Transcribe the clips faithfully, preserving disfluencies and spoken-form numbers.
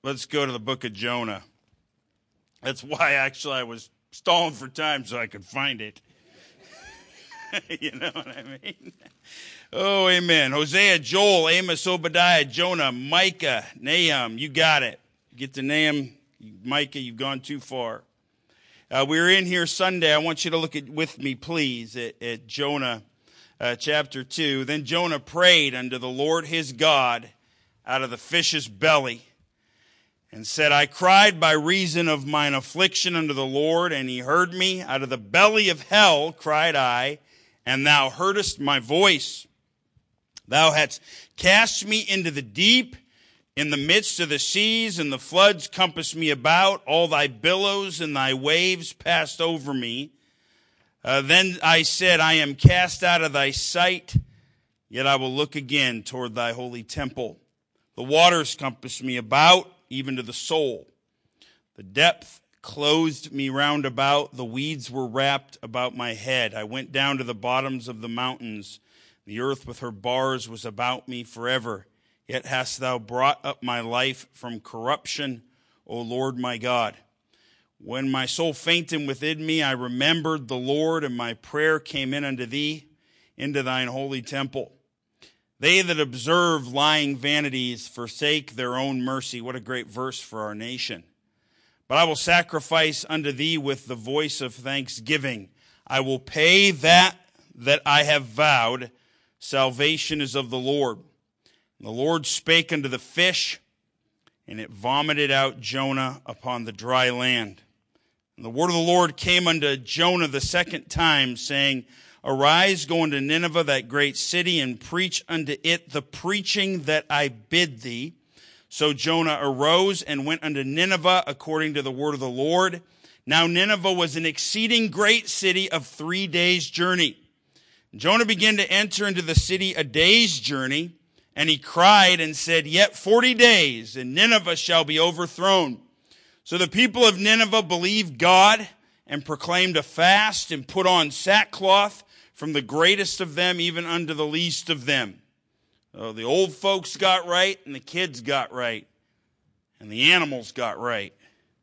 let's go to the book of Jonah. That's why actually I was stalling for time so I could find it. You know what I mean? Oh, amen. Hosea, Joel, Amos, Obadiah, Jonah, Micah, Nahum. You got it. Get to Nahum, Micah, you've gone too far. Uh, we were in here Sunday. I want you to look at with me, please, at, at Jonah uh, chapter two. Then Jonah prayed unto the Lord his God out of the fish's belly, and said, I cried by reason of mine affliction unto the Lord, and he heard me. Out of the belly of hell cried I, and thou heardest my voice. Thou hadst cast me into the deep, in the midst of the seas, and the floods compassed me about. All thy billows and thy waves passed over me. Uh, then I said, I am cast out of thy sight, yet I will look again toward thy holy temple. The waters compassed me about, even to the soul. The depth closed me round about. The weeds were wrapped about my head. I went down to the bottoms of the mountains. The earth with her bars was about me forever. Yet hast thou brought up my life from corruption, O Lord my God. When my soul fainted within me, I remembered the Lord, and my prayer came in unto thee, into thine holy temple. They that observe lying vanities forsake their own mercy. What a great verse for our nation. But I will sacrifice unto thee with the voice of thanksgiving. I will pay that that I have vowed. Salvation is of the Lord. And the Lord spake unto the fish, and it vomited out Jonah upon the dry land. And the word of the Lord came unto Jonah the second time, saying, Arise, go unto Nineveh, that great city, and preach unto it the preaching that I bid thee. So Jonah arose and went unto Nineveh according to the word of the Lord. Now Nineveh was an exceeding great city of three days' journey. Jonah began to enter into the city a day's journey, and he cried and said, Yet forty days, and Nineveh shall be overthrown. So the people of Nineveh believed God and proclaimed a fast and put on sackcloth, from the greatest of them even unto the least of them. Oh, the old folks got right, and the kids got right, and the animals got right.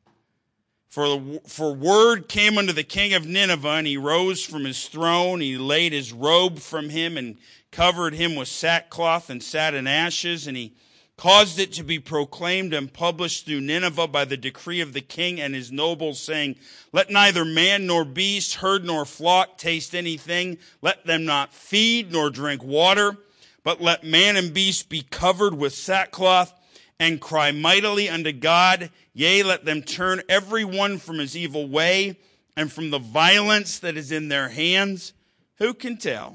For, the, for word came unto the king of Nineveh, and he rose from his throne. He laid his robe from him and covered him with sackcloth and sat in ashes, and he caused it to be proclaimed and published through Nineveh by the decree of the king and his nobles, saying, Let neither man nor beast, herd nor flock taste anything. Let them not feed nor drink water, but let man and beast be covered with sackcloth and cry mightily unto God. Yea, let them turn every one from his evil way and from the violence that is in their hands. Who can tell?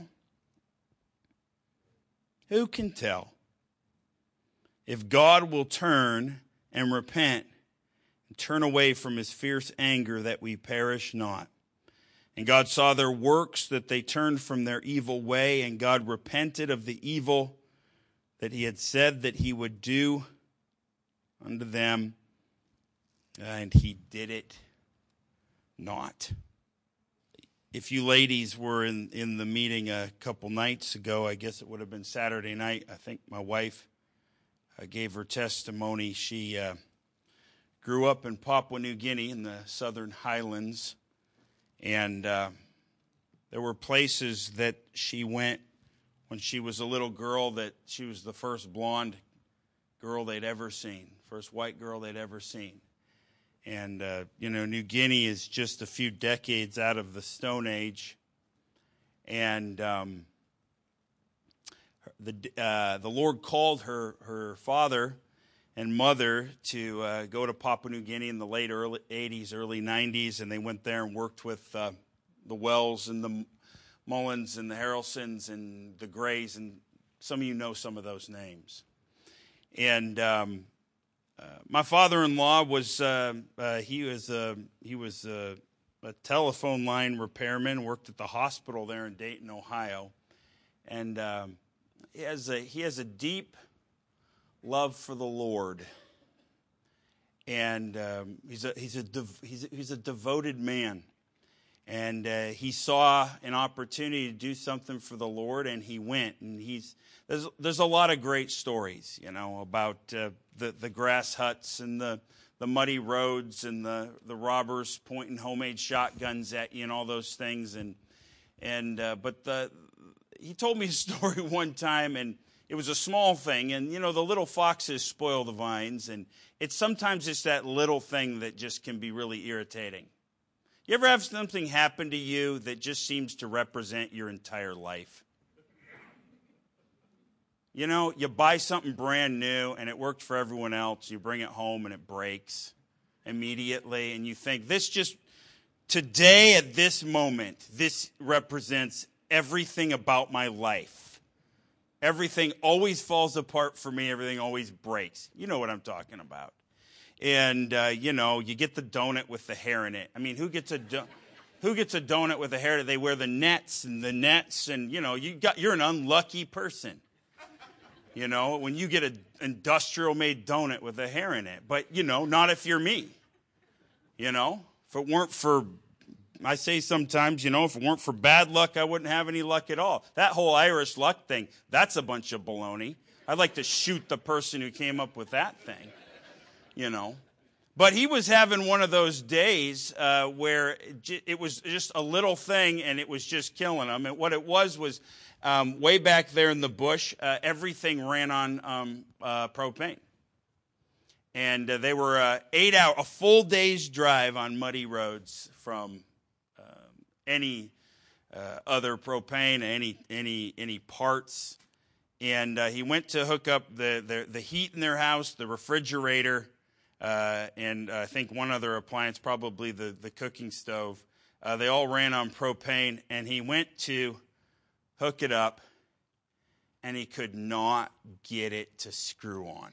Who can tell? If God will turn and repent and turn away from his fierce anger, that we perish not. And God saw their works, that they turned from their evil way, and God repented of the evil that he had said that he would do unto them, and he did it not. If you ladies were in, in the meeting a couple nights ago, I guess it would have been Saturday night, I think my wife I gave her testimony. She uh, grew up in Papua New Guinea in the southern highlands, and uh, there were places that she went when she was a little girl that she was the first blonde girl they'd ever seen, first white girl they'd ever seen. And, uh, you know, New Guinea is just a few decades out of the Stone Age, and um The uh, the Lord called her her father and mother to uh, go to Papua New Guinea in the late early eighties, early nineties, and they went there and worked with uh, the Wells and the Mullins and the Harrelsons and the Grays, and some of you know some of those names. And um, uh, my father-in-law was uh, uh, he was a he was a, a telephone line repairman, worked at the hospital there in Dayton, Ohio, and um, He has a he has a deep love for the Lord, and um, he's a he's a dev, he's a, he's a devoted man. And uh, he saw an opportunity to do something for the Lord, and he went. And he's there's there's a lot of great stories, you know, about uh, the the grass huts and the the muddy roads and the the robbers pointing homemade shotguns at you and all those things. And and uh, but the he told me a story one time, and it was a small thing. And you know, the little foxes spoil the vines, and it's sometimes it's that little thing that just can be really irritating. You ever have something happen to you that just seems to represent your entire life? You know, you buy something brand new and it worked for everyone else. You bring it home and it breaks immediately. And you think, this just, today at this moment, this represents everything about my life. Everything always falls apart for me. Everything always breaks. You know what I'm talking about. And, uh, you know, you get the donut with the hair in it. I mean, who gets a do- who gets a donut with the hair? They wear the nets and the nets. And, you know, you got, you're an unlucky person, you know, when you get an industrial-made donut with the hair in it. But, you know, not if you're me, you know. If it weren't for, I say sometimes, you know, if it weren't for bad luck, I wouldn't have any luck at all. That whole Irish luck thing, that's a bunch of baloney. I'd like to shoot the person who came up with that thing. You know, but he was having one of those days uh, where it was just a little thing and it was just killing him. And what it was was um, way back there in the bush, uh, everything ran on um, uh, propane. And uh, they were uh, eight hour, a full day's drive on muddy roads from uh, any uh, other propane, any any any parts. And uh, he went to hook up the, the the heat in their house, the refrigerator. Uh, and uh, I think one other appliance, probably the, the cooking stove. Uh, they all ran on propane, and he went to hook it up, and he could not get it to screw on.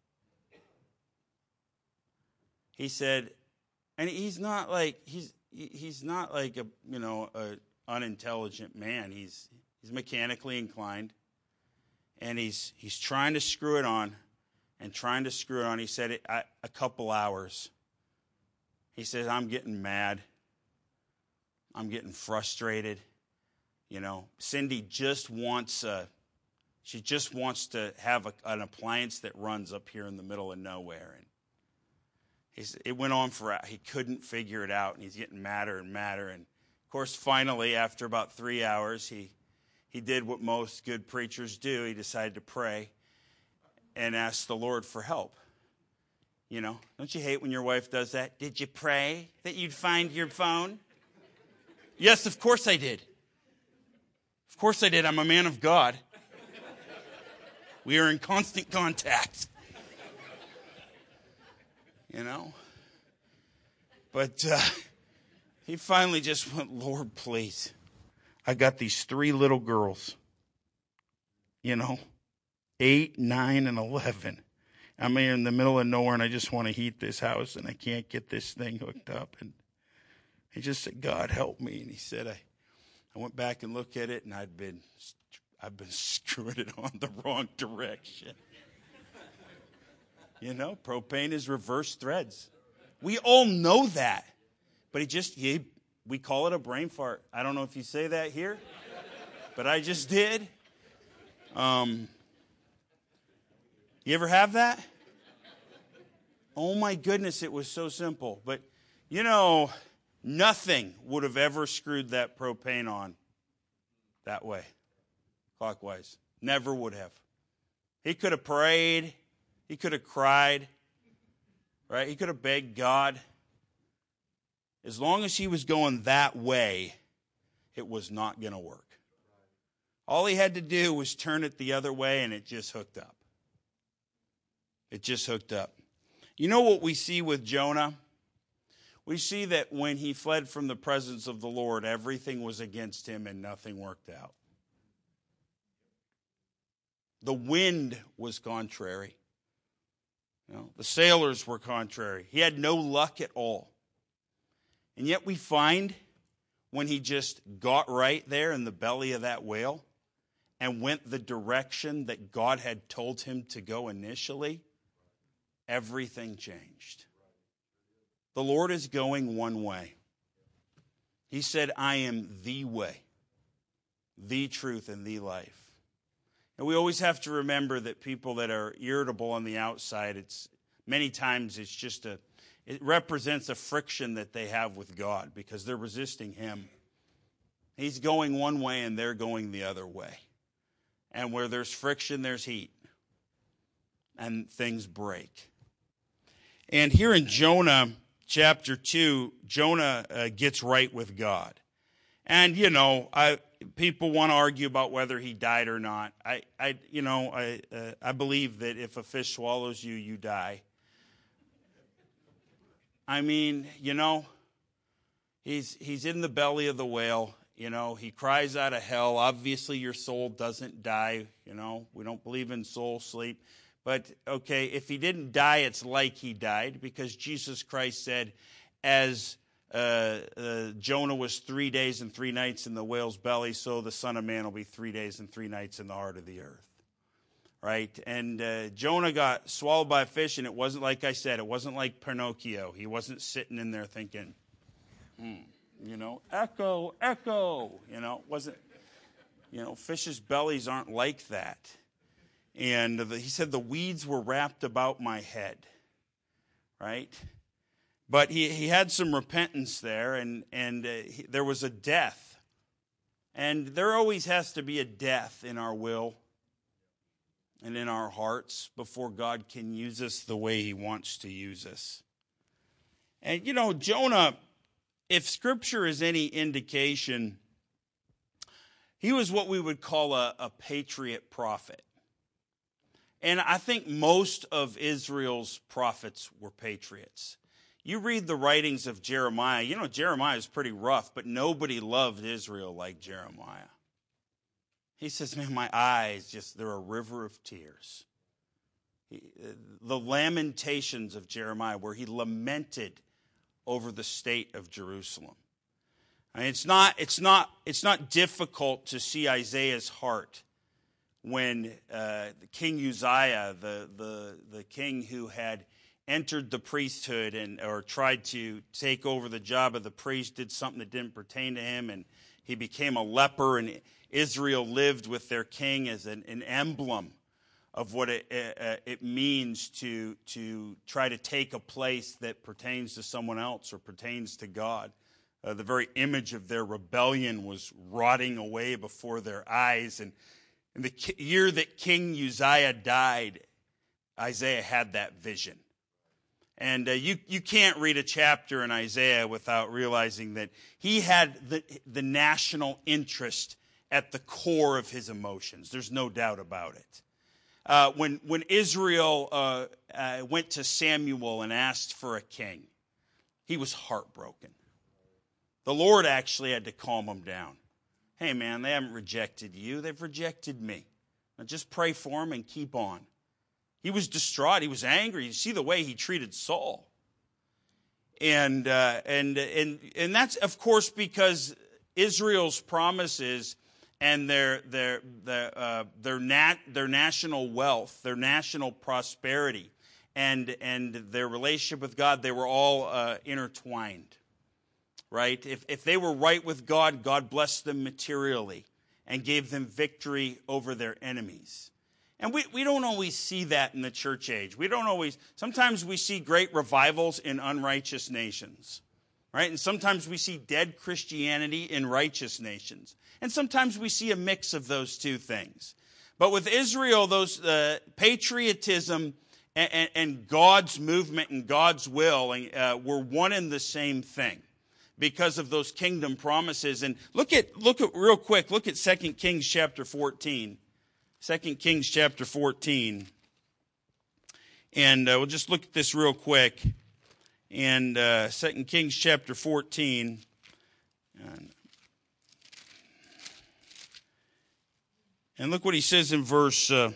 He said, and he's not like he's he's not like a you know a unintelligent man. He's he's mechanically inclined, and he's he's trying to screw it on. And trying to screw it on, he said, it, I, a couple hours. He says, I'm getting mad. I'm getting frustrated. You know, Cindy just wants a, she just wants to have a, an appliance that runs up here in the middle of nowhere. And he said, it went on for, he couldn't figure it out, and he's getting madder and madder. And, of course, finally, after about three hours, he, he did what most good preachers do. He decided to pray and ask the Lord for help. You know, don't you hate when your wife does that? Did you pray that you'd find your phone? Yes, of course I did. Of course I did. I'm a man of God. We are in constant contact. You know? But uh, he finally just went, Lord, please. I got these three little girls. You know? Eight, nine, and eleven. I'm here in the middle of nowhere, and I just want to heat this house, and I can't get this thing hooked up. And he just said, God, help me. And he said, I, I went back and looked at it, and I'd been, I've been screwing it on the wrong direction. You know, propane is reverse threads. We all know that. But he just, he, we call it a brain fart. I don't know if you say that here, but I just did. Um... You ever have that? Oh my goodness, it was so simple. But, you know, nothing would have ever screwed that propane on that way, clockwise. Never would have. He could have prayed. He could have cried. Right? He could have begged God. As long as he was going that way, it was not going to work. All he had to do was turn it the other way, and it just hooked up. It just hooked up. You know what we see with Jonah? We see that when he fled from the presence of the Lord, everything was against him and nothing worked out. The wind was contrary. You know, the sailors were contrary. He had no luck at all. And yet we find when he just got right there in the belly of that whale and went the direction that God had told him to go initially, everything changed. The Lord is going one way. He said, I am the way, the truth, and the life. And we always have to remember that people that are irritable on the outside, it's many times it's just a, it represents a friction that they have with God because they're resisting him. He's going one way and they're going the other way. And where there's friction, there's heat. And things break. And here in Jonah chapter two, Jonah uh, gets right with God. And, you know, I, people want to argue about whether he died or not. I, I you know, I, uh, I believe that if a fish swallows you, you die. I mean, you know, he's he's in the belly of the whale. You know, he cries out of hell. Obviously, your soul doesn't die. You know, we don't believe in soul sleep. But, okay, if he didn't die, it's like he died because Jesus Christ said, as uh, uh, Jonah was three days and three nights in the whale's belly, so the Son of Man will be three days and three nights in the heart of the earth. Right? And uh, Jonah got swallowed by a fish, and it wasn't like I said. It wasn't like Pinocchio. He wasn't sitting in there thinking, hmm, you know, echo, echo. You know, it wasn't, you know, fishes' bellies aren't like that. And the, he said the weeds were wrapped about my head, right? But he, he had some repentance there, and, and uh, he, there was a death. And there always has to be a death in our will and in our hearts before God can use us the way he wants to use us. And, you know, Jonah, if Scripture is any indication, he was what we would call a, a patriot prophet. And I think most of Israel's prophets were patriots. You read the writings of Jeremiah. You know, Jeremiah is pretty rough, but nobody loved Israel like Jeremiah. He says, man, my eyes just, they're a river of tears. He, the lamentations of Jeremiah, where he lamented over the state of Jerusalem. I mean, it's not, it's not, it's not difficult to see Isaiah's heart when uh, King Uzziah, the, the, the king who had entered the priesthood and or tried to take over the job of the priest, did something that didn't pertain to him, and he became a leper, and Israel lived with their king as an, an emblem of what it, uh, it means to, to try to take a place that pertains to someone else or pertains to God. Uh, the very image of their rebellion was rotting away before their eyes. And in the year that King Uzziah died, Isaiah had that vision. And uh, you, you can't read a chapter in Isaiah without realizing that he had the, the national interest at the core of his emotions. There's no doubt about it. Uh, when, when Israel uh, uh, went to Samuel and asked for a king, he was heartbroken. The Lord actually had to calm him down. Hey, man, they haven't rejected you. They've rejected me. Now just pray for them and keep on. He was distraught. He was angry. You see the way he treated Saul. And uh, and and and that's, of course, because Israel's promises and their their their uh, their nat their national wealth, their national prosperity, and and their relationship with God, they were all uh, intertwined. Right? If if they were right with God, God blessed them materially and gave them victory over their enemies. And we, we don't always see that in the church age. We don't always, sometimes we see great revivals in unrighteous nations, right? And sometimes we see dead Christianity in righteous nations. And sometimes we see a mix of those two things. But with Israel, those uh, patriotism and, and, and God's movement and God's will uh, were one and the same thing because of those kingdom promises. And look at, look at real quick, look at Second Kings chapter fourteen. Second Kings chapter fourteen. And uh, we'll just look at this real quick. And uh, Second Kings chapter fourteen. And, and look what he says in verse, uh,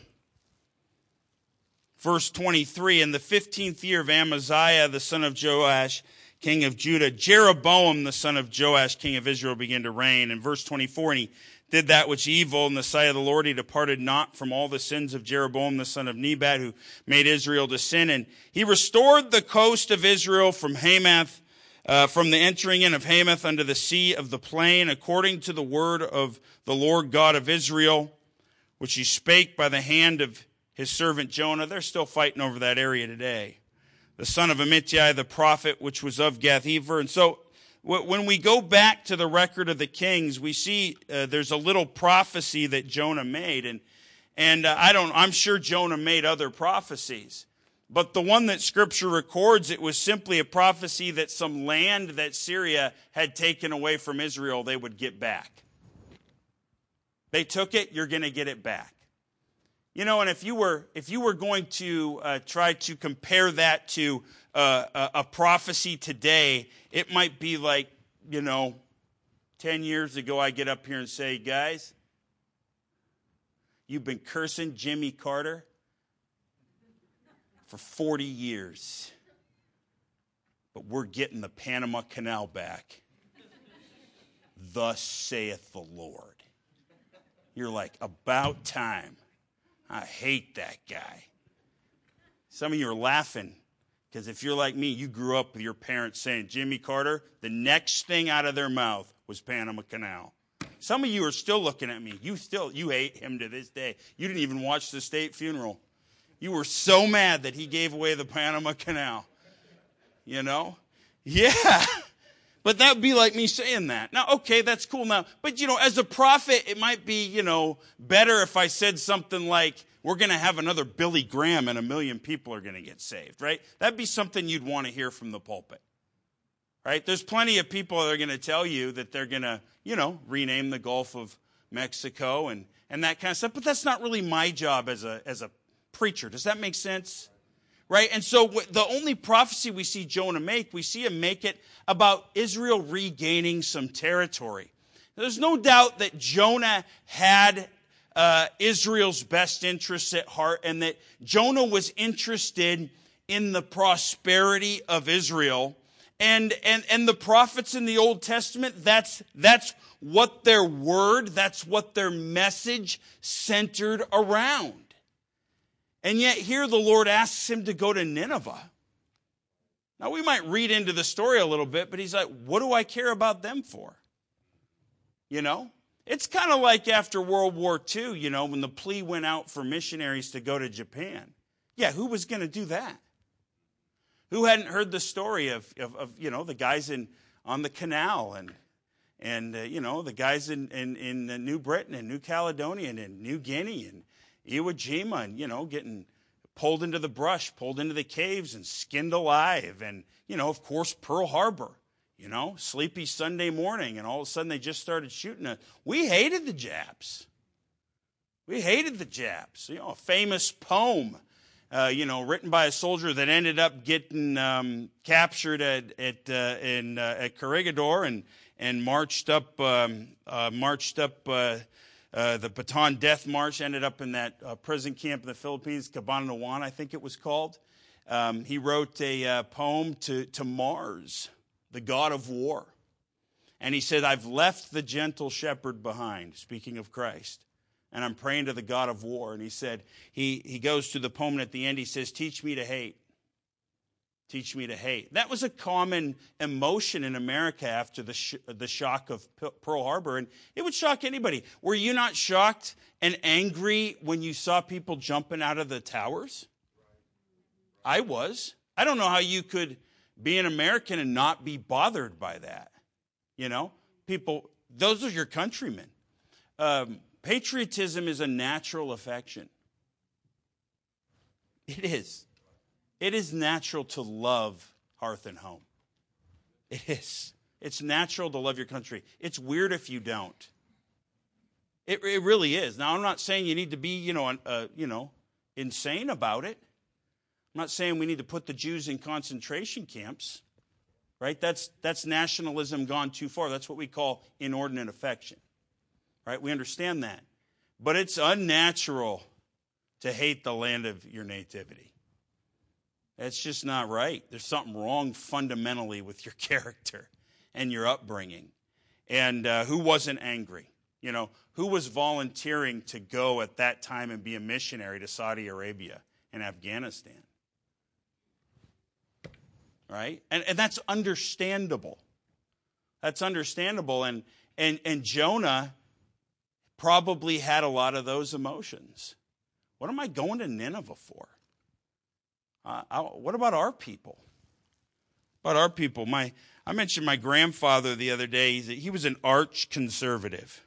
verse twenty-three. In the fifteenth year of Amaziah, the son of Joash, king of Judah, Jeroboam, the son of Joash, king of Israel, began to reign. In verse twenty-four, and he did that which evil in the sight of the Lord. He departed not from all the sins of Jeroboam, the son of Nebat, who made Israel to sin. And he restored the coast of Israel from Hamath uh, from the entering in of Hamath unto the sea of the plain, according to the word of the Lord God of Israel, which he spake by the hand of his servant Jonah. They're still fighting over that area today. The son of Amittai, the prophet, which was of Gath-hepher. And so when we go back to the record of the kings, we see uh, there's a little prophecy that Jonah made. And, and uh, I don't, I'm sure Jonah made other prophecies. But the one that Scripture records, it was simply a prophecy that some land that Syria had taken away from Israel, they would get back. They took it, you're going to get it back. You know, and if you were if you were going to uh, try to compare that to uh, a, a prophecy today, it might be like, you know, ten years ago I get up here and say, guys, you've been cursing Jimmy Carter for forty years, but we're getting the Panama Canal back. Thus saith the Lord. You're like, about time. I hate that guy. Some of you are laughing because if you're like me, you grew up with your parents saying, Jimmy Carter, the next thing out of their mouth was Panama Canal. Some of you are still looking at me. You still, you hate him to this day. You didn't even watch the state funeral. You were so mad that he gave away the Panama Canal. You know? Yeah. But that would be like me saying that. Now, okay, that's cool now. But, you know, as a prophet, it might be, you know, better if I said something like, we're going to have another Billy Graham and a million people are going to get saved, right? That'd be something you'd want to hear from the pulpit, right? There's plenty of people that are going to tell you that they're going to, you know, rename the Gulf of Mexico and, and that kind of stuff. But that's not really my job as a, as a preacher. Does that make sense? Right? And so the only prophecy we see Jonah make, we see him make it about Israel regaining some territory. There's no doubt that Jonah had uh, Israel's best interests at heart and that Jonah was interested in the prosperity of Israel. And, and, and the prophets in the Old Testament, that's, that's what their word, that's what their message centered around. And yet here the Lord asks him to go to Nineveh. Now we might read into the story a little bit, but he's like, what do I care about them for? You know? It's kind of like after World War Two, you know, when the plea went out for missionaries to go to Japan. Yeah, who was going to do that? Who hadn't heard the story of, of, of you know, the guys in on the canal and, and uh, you know, the guys in, in, in New Britain and New Caledonia and New Guinea and Iwo Jima, and, you know, getting pulled into the brush, pulled into the caves and skinned alive. And, you know, of course, Pearl Harbor, you know, sleepy Sunday morning. And all of a sudden they just started shooting us. We hated the Japs. We hated the Japs. You know, a famous poem, uh, you know, written by a soldier that ended up getting um, captured at at uh, in uh, at Corregidor and and marched up um, uh, marched up. Uh, Uh, the Bataan Death March, ended up in that uh, prison camp in the Philippines, Cabanatuan, I think it was called. Um, he wrote a uh, poem to, to Mars, the god of war. And he said, I've left the gentle shepherd behind, speaking of Christ, and I'm praying to the god of war. And he said, he, he goes to the poem, and at the end he says, teach me to hate. Teach me to hate. That was a common emotion in America after the sh- the shock of P- Pearl Harbor, and it would shock anybody. Were you not shocked and angry when you saw people jumping out of the towers? I was. I don't know how you could be an American and not be bothered by that. You know, people, those are your countrymen. Um, patriotism is a natural affection. It is. It is natural to love hearth and home. It is. It's natural to love your country. It's weird if you don't. It, it really is. Now, I'm not saying you need to be, you know, uh, you know, insane about it. I'm not saying we need to put the Jews in concentration camps, right? That's that's nationalism gone too far. That's what we call inordinate affection, right? We understand that. But it's unnatural to hate the land of your nativity. That's just not right. There's something wrong fundamentally with your character and your upbringing. And uh, who wasn't angry? You know, who was volunteering to go at that time and be a missionary to Saudi Arabia and Afghanistan? Right? right? And, and that's understandable. That's understandable. And, and, and Jonah probably had a lot of those emotions. What am I going to Nineveh for? Uh, I, what about our people? About our people? My, I mentioned my grandfather the other day. He's a, he was an arch conservative.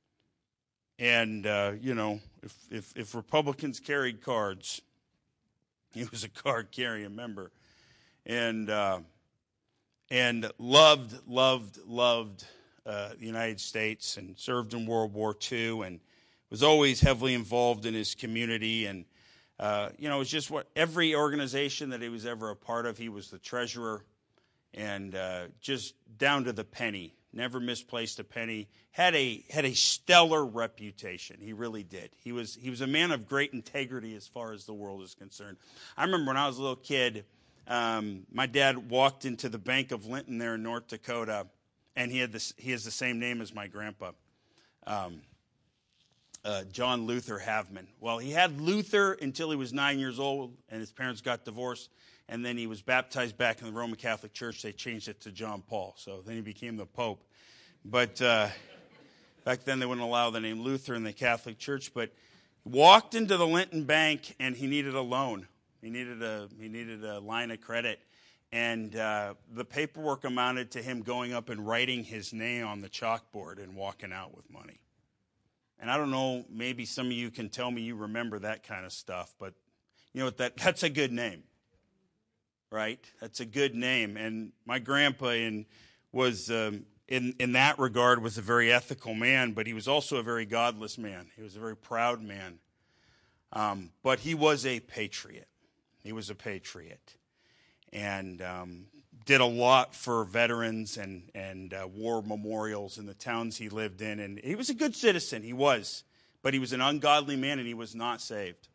And, uh, you know, if, if, if Republicans carried cards, he was a card-carrying member. And, uh, and loved, loved, loved uh, the United States and served in World War Two and was always heavily involved in his community. And, uh, you know, it was just what every organization that he was ever a part of, he was the treasurer. And uh, just down to the penny, never misplaced a penny. Had a had a stellar reputation. He really did. He was he was a man of great integrity as far as the world is concerned. I remember when I was a little kid, um, my dad walked into the Bank of Linton there in North Dakota, and he had this he has the same name as my grandpa, um, uh, John Luther Haveman. Well, he had Luther until he was nine years old, and his parents got divorced. And then he was baptized back in the Roman Catholic Church. They changed it to John Paul. So then he became the Pope. But uh, back then they wouldn't allow the name Luther in the Catholic Church. But he walked into the Linton Bank and he needed a loan. He needed a he needed a line of credit. And uh, the paperwork amounted to him going up and writing his name on the chalkboard and walking out with money. And I don't know, maybe some of you can tell me you remember that kind of stuff. But you know what, that that's a good name. Right? That's a good name. And my grandpa in, was, um, in, in that regard, was a very ethical man, but he was also a very godless man. He was a very proud man. Um, but he was a patriot. He was a patriot. And um, did a lot for veterans and, and uh, war memorials in the towns he lived in. And he was a good citizen. He was. But he was an ungodly man, and he was not saved.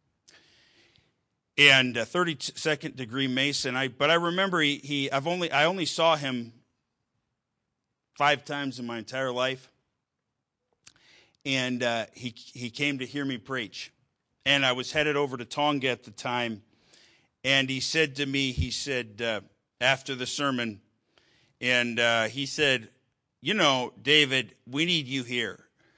And a thirty-second degree Mason. I but I remember he, he I've only I only saw him five times in my entire life. And uh, he he came to hear me preach. And I was headed over to Tonga at the time. And he said to me, he said uh, after the sermon, and uh, he said, "You know, David, we need you here."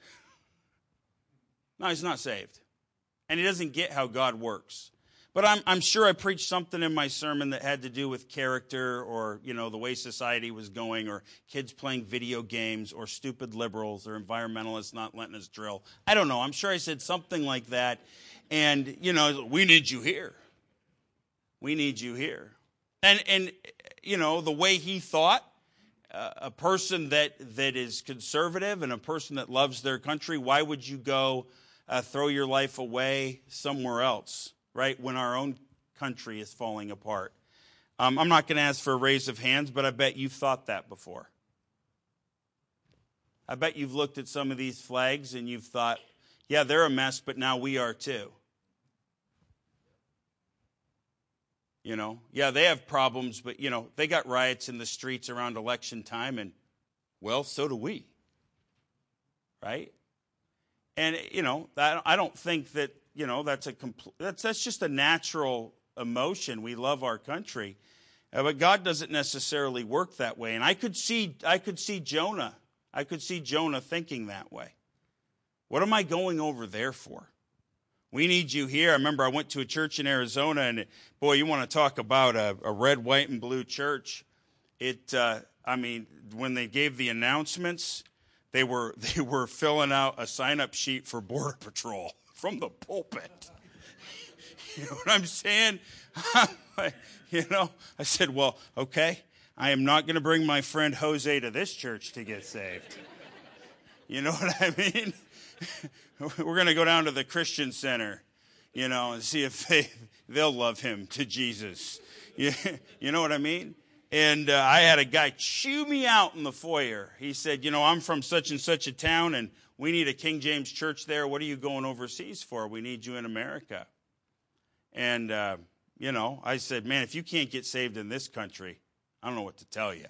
No, he's not saved, and he doesn't get how God works. But I'm, I'm sure I preached something in my sermon that had to do with character or, you know, the way society was going or kids playing video games or stupid liberals or environmentalists not letting us drill. I don't know. I'm sure I said something like that. And, you know, we need you here. We need you here. And, and you know, the way he thought, uh, a person that, that is conservative and a person that loves their country, why would you go uh, throw your life away somewhere else? Right, when our own country is falling apart. Um, I'm not going to ask for a raise of hands, but I bet you've thought that before. I bet you've looked at some of these flags and you've thought, yeah, they're a mess, but now we are too. You know, yeah, they have problems, but, you know, they got riots in the streets around election time, and, well, so do we. Right? And, you know, I don't think that, you know, that's a compl- that's that's just a natural emotion. We love our country, uh, but God doesn't necessarily work that way. And I could see I could see Jonah. I could see Jonah thinking that way. What am I going over there for? We need you here. I remember I went to a church in Arizona, and it, boy, you want to talk about a, a red, white, and blue church. It, uh, I mean, when they gave the announcements, they were they were filling out a sign-up sheet for Border Patrol. From the pulpit. You know what I'm saying? You know, I said, well, okay, I am not going to bring my friend Jose to this church to get saved. You know what I mean? We're going to go down to the Christian Center, you know, and see if they, they'll love him to Jesus. You, you know what I mean? And uh, I had a guy chew me out in the foyer. He said, you know, I'm from such and such a town, and we need a King James church there. What are you going overseas for? We need you in America. And, uh, you know, I said, man, if you can't get saved in this country, I don't know what to tell you.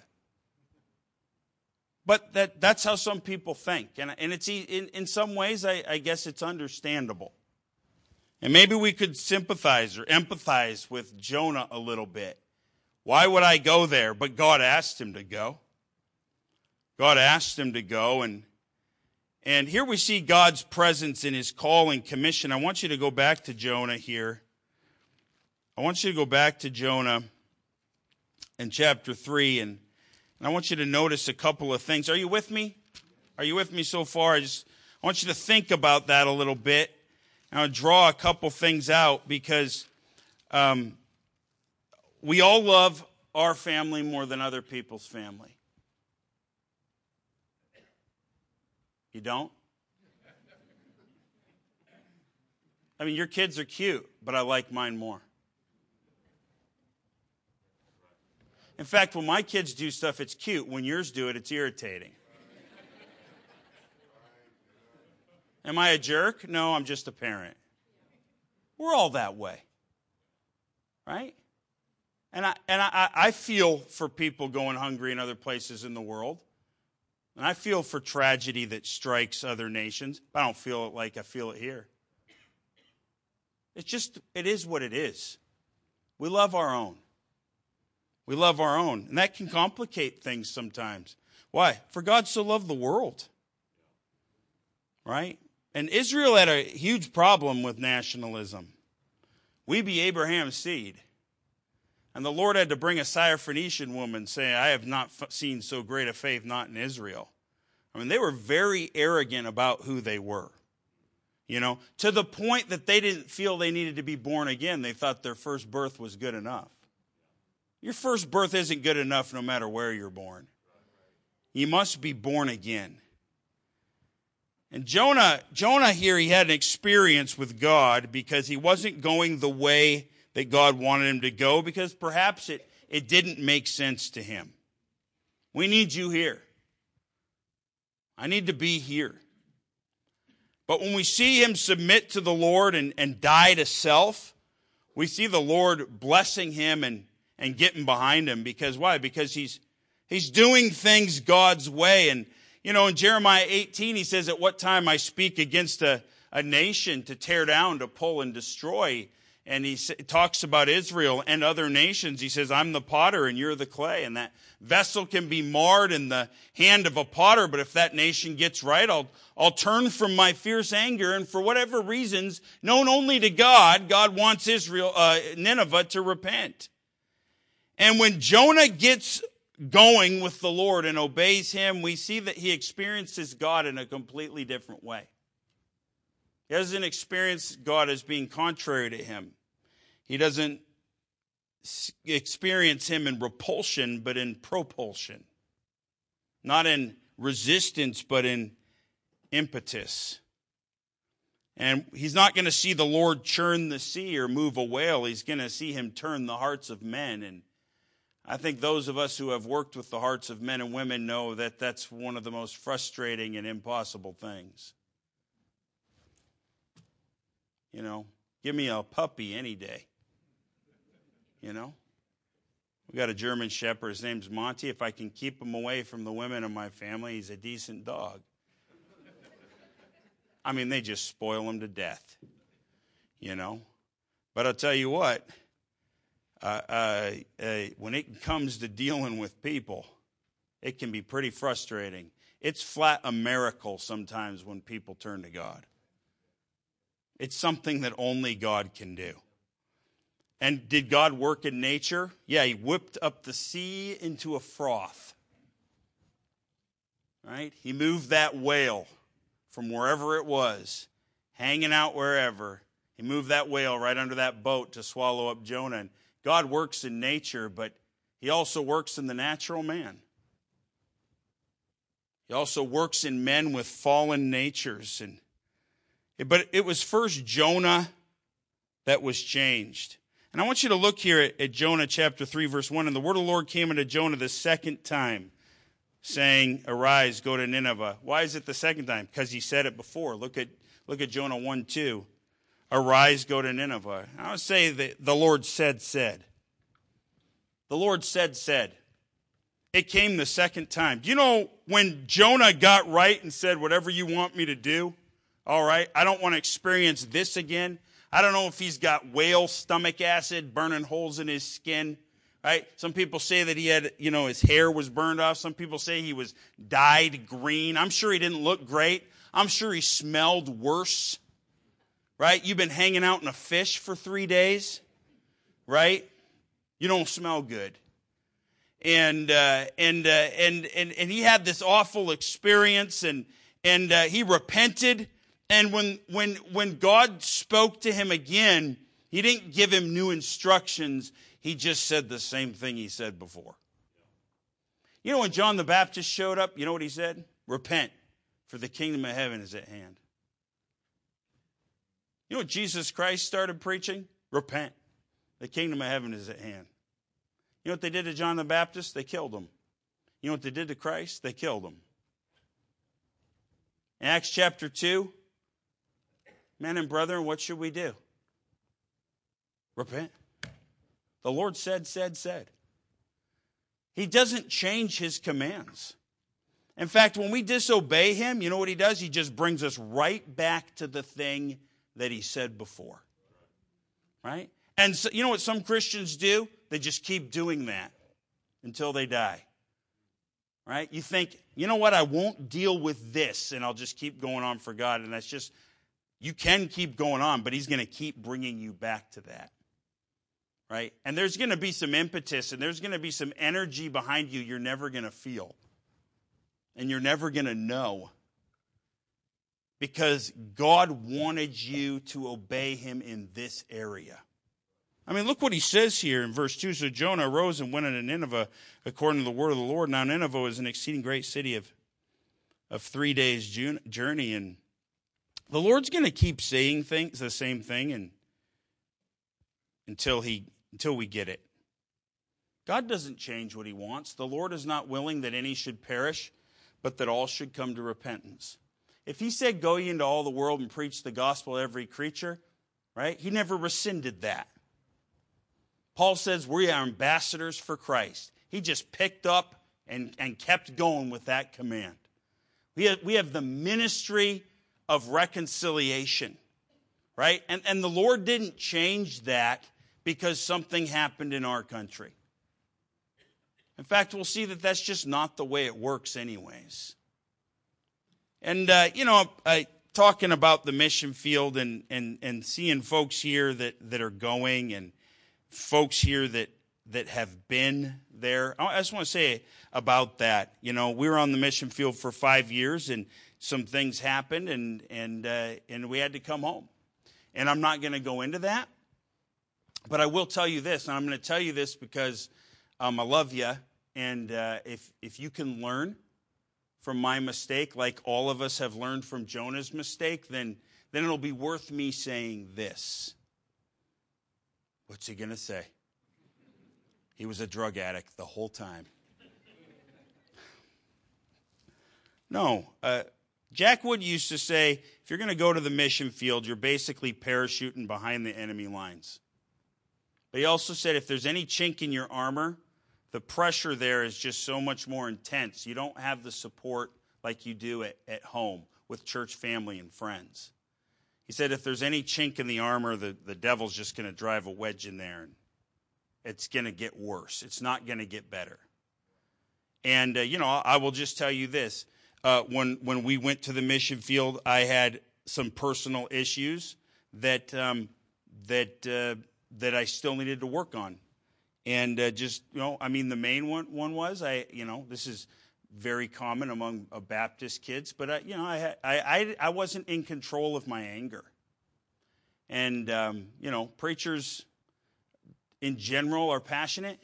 But that that's how some people think. And, and it's in, in some ways, I, I guess it's understandable. And maybe we could sympathize or empathize with Jonah a little bit. Why would I go there? But God asked him to go. God asked him to go, and and here we see God's presence in his call and commission. I want you to go back to Jonah here. I want you to go back to Jonah in chapter three, and, and I want you to notice a couple of things. Are you with me? Are you with me so far? I just I want you to think about that a little bit. And I'll draw a couple things out because um, we all love our family more than other people's family. You don't? I mean, your kids are cute, but I like mine more. In fact, when my kids do stuff, it's cute. When yours do it, it's irritating. Am I a jerk? No, I'm just a parent. We're all that way. Right? And I and I, I feel for people going hungry in other places in the world. And I feel for tragedy that strikes other nations. But I don't feel it like I feel it here. It's just, it is what it is. We love our own. We love our own. And that can complicate things sometimes. Why? For God so loved the world. Right? And Israel had a huge problem with nationalism. We be Abraham's seed. And the Lord had to bring a Syrophoenician woman saying, I have not seen so great a faith not in Israel. I mean, they were very arrogant about who they were. You know, to the point that they didn't feel they needed to be born again. They thought their first birth was good enough. Your first birth isn't good enough no matter where you're born. You must be born again. And Jonah, Jonah here, he had an experience with God because he wasn't going the way that God wanted him to go because perhaps it, it didn't make sense to him. We need you here. I need to be here. But when we see him submit to the Lord and, and die to self, we see the Lord blessing him and and getting behind him. Because why? Because he's he's doing things God's way. And, you know, in Jeremiah eighteen, he says, at what time I speak against a, a nation to tear down, to pull and destroy. And he talks about Israel and other nations. He says, I'm the potter and you're the clay. And that vessel can be marred in the hand of a potter. But if that nation gets right, I'll, I'll turn from my fierce anger. And for whatever reasons, known only to God, God wants Israel, uh, Nineveh to repent. And when Jonah gets going with the Lord and obeys him, we see that he experiences God in a completely different way. He doesn't experience God as being contrary to him. He doesn't experience him in repulsion, but in propulsion. Not in resistance, but in impetus. And he's not going to see the Lord churn the sea or move a whale. He's going to see him turn the hearts of men. And I think those of us who have worked with the hearts of men and women know that that's one of the most frustrating and impossible things. You know, give me a puppy any day. You know, we got a German Shepherd. His name's Monty. If I can keep him away from the women in my family, he's a decent dog. I mean, they just spoil him to death. You know, but I'll tell you what. Uh, uh, uh, when it comes to dealing with people, it can be pretty frustrating. It's flat a miracle sometimes when people turn to God. It's something that only God can do. And did God work in nature? Yeah, he whipped up the sea into a froth. Right? He moved that whale from wherever it was, hanging out wherever. He moved that whale right under that boat to swallow up Jonah. And God works in nature, but he also works in the natural man. He also works in men with fallen natures. And But it was first Jonah that was changed. And I want you to look here at, at Jonah chapter three, verse one. And the word of the Lord came unto Jonah the second time, saying, arise, go to Nineveh. Why is it the second time? Because he said it before. Look at, look at Jonah one two. Arise, go to Nineveh. I would say that the Lord said, said. The Lord said, said. It came the second time. Do you know when Jonah got right and said, whatever you want me to do, all right, I don't want to experience this again. I don't know if he's got whale stomach acid burning holes in his skin, right? Some people say that he had, you know, his hair was burned off. Some people say he was dyed green. I'm sure he didn't look great. I'm sure he smelled worse, right? You've been hanging out in a fish for three days, right? You don't smell good. And uh, and uh, and and and he had this awful experience, and and uh, he repented. And when when when God spoke to him again, he didn't give him new instructions. He just said the same thing he said before. You know, when John the Baptist showed up, you know what he said? Repent, for the kingdom of heaven is at hand. You know what Jesus Christ started preaching? Repent, the kingdom of heaven is at hand. You know what they did to John the Baptist? They killed him. You know what they did to Christ? They killed him. In Acts chapter two, men and brethren, what should we do? Repent. The Lord said, said, said. He doesn't change his commands. In fact, when we disobey him, you know what he does? He just brings us right back to the thing that he said before. Right? And so, you know what some Christians do? They just keep doing that until they die. Right? You think, you know what, I won't deal with this, and I'll just keep going on for God. And that's just, you can keep going on, but he's going to keep bringing you back to that. Right? And there's going to be some impetus, and there's going to be some energy behind you you're never going to feel. And you're never going to know. Because God wanted you to obey him in this area. I mean, look what he says here in verse two. So Jonah arose and went into Nineveh according to the word of the Lord. Now Nineveh is an exceeding great city of, of three days' journey. And the Lord's going to keep saying things, the same thing, and until he until we get it. God doesn't change what he wants. The Lord is not willing that any should perish, but that all should come to repentance. If he said, go ye into all the world and preach the gospel to every creature, right? He never rescinded that. Paul says we are ambassadors for Christ. He just picked up and, and kept going with that command. We have, we have the ministry of reconciliation, right? And, and the Lord didn't change that because something happened in our country. In fact, we'll see that that's just not the way it works anyways. And, uh, you know, I, talking about the mission field and, and, and seeing folks here that, that are going and folks here that, that have been there. I just want to say about that. You know, we were on the mission field for five years and some things happened and, and, uh, and we had to come home. And I'm not going to go into that. But I will tell you this, and I'm going to tell you this because um, I love you. And uh, if if you can learn from my mistake, like all of us have learned from Jonah's mistake, then, then it'll be worth me saying this. What's he going to say? He was a drug addict the whole time. No. Uh, Jack Wood used to say, if you're going to go to the mission field, you're basically parachuting behind the enemy lines. But he also said, if there's any chink in your armor, the pressure there is just so much more intense. You don't have the support like you do at, at home with church family and friends. He said if there's any chink in the armor, the, the devil's just going to drive a wedge in there, and it's going to get worse. It's not going to get better. And, uh, you know, I will just tell you this. Uh, when, when we went to the mission field, I had some personal issues that, um, that, uh, that I still needed to work on. And uh, just, you know, I mean, the main one, one was, I, you know, this is very common among uh, Baptist kids, but, I, you know, I, I, I, I wasn't in control of my anger. And, um, you know, preachers in general are passionate.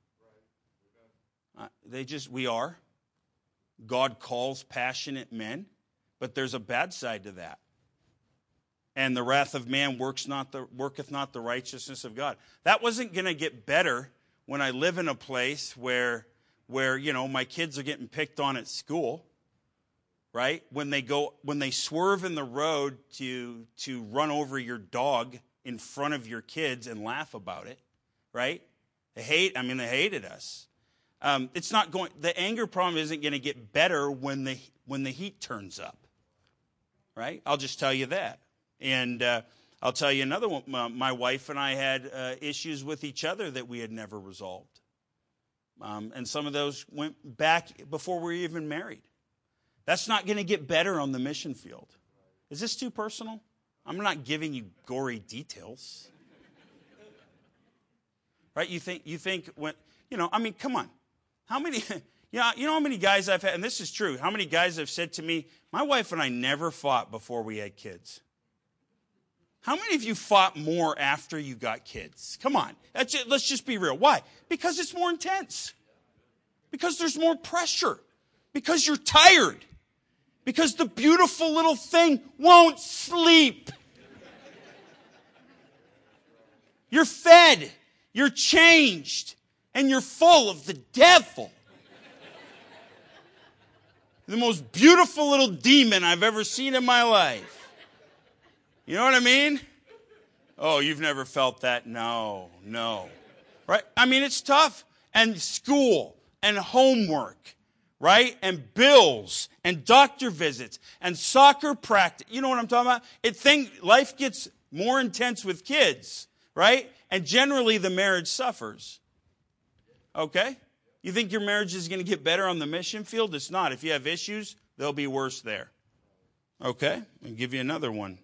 Uh, they just, we are. God calls passionate men, but there's a bad side to that. And the wrath of man works not the, worketh not the righteousness of God. That wasn't going to get better when I live in a place where, where, you know, my kids are getting picked on at school, right? When they go, when they swerve in the road to, to run over your dog in front of your kids and laugh about it, right? They hate, I mean, they hated us. Um, it's not going, the anger problem isn't going to get better when the, when the heat turns up, right? I'll just tell you that. And uh, I'll tell you another one. My wife and I had uh, issues with each other that we had never resolved. Um, and some of those went back before we were even married. That's not going to get better on the mission field. Is this too personal? I'm not giving you gory details. Right? You think, you think when, you know, I mean, come on. How many, you know, you know how many guys I've had, and this is true, how many guys have said to me, my wife and I never fought before we had kids. How many of you fought more after you got kids? Come on. That's it. Let's just be real. Why? Because it's more intense. Because there's more pressure. Because you're tired. Because the beautiful little thing won't sleep. You're fed. You're changed. And you're full of the devil. The most beautiful little demon I've ever seen in my life. You know what I mean? Oh, you've never felt that? No, no. Right? I mean, it's tough. And school and homework, right? And bills and doctor visits and soccer practice. You know what I'm talking about? It thing, life gets more intense with kids, right? And generally the marriage suffers. Okay? You think your marriage is going to get better on the mission field? It's not. If you have issues, they'll be worse there. Okay? I'll give you another one.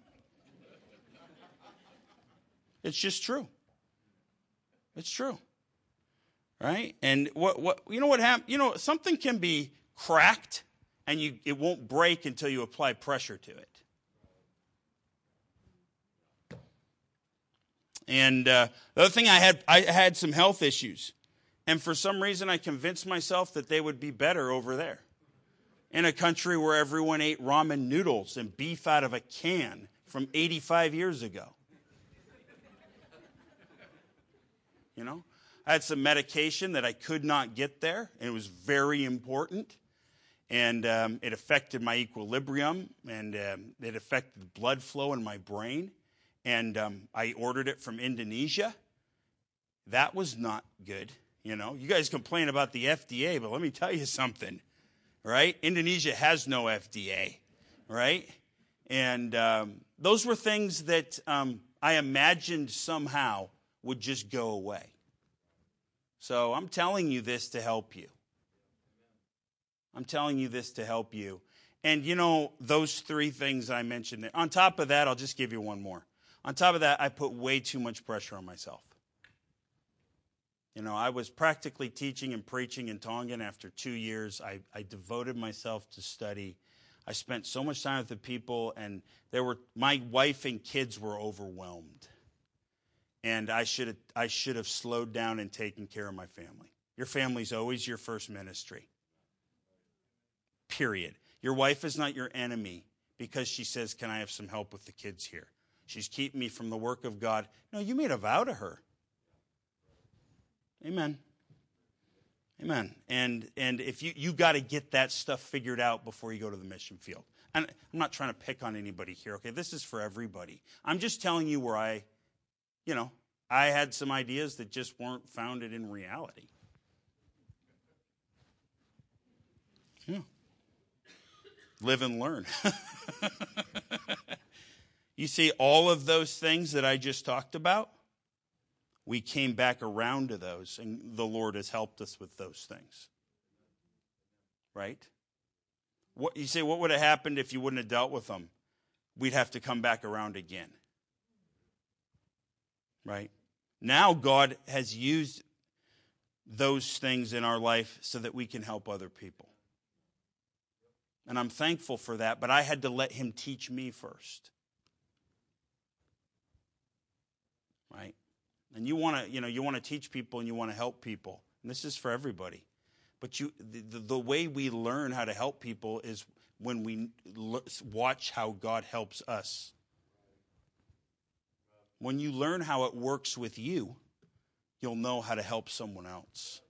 It's just true. It's true. Right? And what what you know what happens? You know, something can be cracked and you it won't break until you apply pressure to it. And uh, the other thing I had I had some health issues. And for some reason I convinced myself that they would be better over there. In a country where everyone ate ramen noodles and beef out of a can from eighty-five years ago. You know, I had some medication that I could not get there, and it was very important. And um, it affected my equilibrium, and um, it affected blood flow in my brain. And um, I ordered it from Indonesia. That was not good. You know, you guys complain about the F D A, but let me tell you something, right? Indonesia has no F D A, right? And um, those were things that um, I imagined somehow would just go away. So I'm telling you this to help you. I'm telling you this to help you. And you know, those three things I mentioned there. On top of that, I'll just give you one more. On top of that, I put way too much pressure on myself. You know, I was practically teaching and preaching in Tongan after two years. I, I devoted myself to study. I spent so much time with the people, and there were my wife and kids were overwhelmed. And I should have I should have slowed down and taken care of my family. Your family's always your first ministry. Period. Your wife is not your enemy because she says, "Can I have some help with the kids here?" She's keeping me from the work of God. No, you made a vow to her. Amen. Amen. And and if you you got to get that stuff figured out before you go to the mission field. And I'm not trying to pick on anybody here. Okay, this is for everybody. I'm just telling you where I. You know, I had some ideas that just weren't founded in reality. Yeah. Live and learn. You see, all of those things that I just talked about, we came back around to those, and the Lord has helped us with those things. Right? What you say, what would have happened if you wouldn't have dealt with them? We'd have to come back around again. Right? Now God has used those things in our life so that we can help other people. And I'm thankful for that, but I had to let him teach me first. Right? And you want to, you know, you want to teach people and you want to help people. And this is for everybody. But you the, the way we learn how to help people is when we l- watch how God helps us. When you learn how it works with you, you'll know how to help someone else.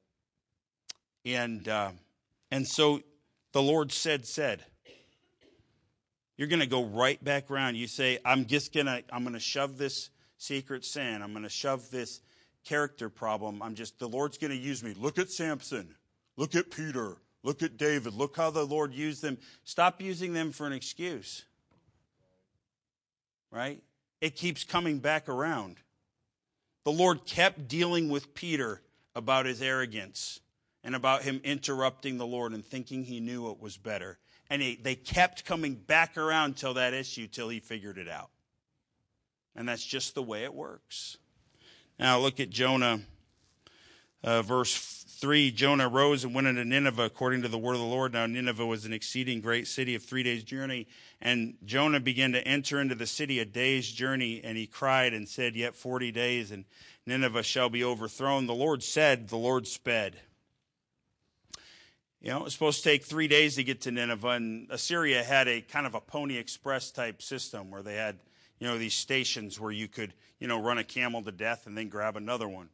And uh, and so the Lord said, said, you're going to go right back around. You say, I'm just going to, I'm going to shove this secret sin. I'm going to shove this character problem. I'm just, the Lord's going to use me. Look at Samson. Look at Peter. Look at David. Look how the Lord used them. Stop using them for an excuse. Right? It keeps coming back around. The Lord kept dealing with Peter about his arrogance and about him interrupting the Lord and thinking he knew what was better. And he, they kept coming back around till that issue, till he figured it out. And that's just the way it works. Now look at Jonah, uh, verse three. Jonah rose and went into Nineveh according to the word of the Lord. Now Nineveh was an exceeding great city of three days' journey. And Jonah began to enter into the city a day's journey. And he cried and said, yet forty days and Nineveh shall be overthrown. The Lord said, the Lord sped. You know, it was supposed to take three days to get to Nineveh, and Assyria had a kind of a Pony Express type system where they had, you know, these stations where you could, you know, run a camel to death and then grab another one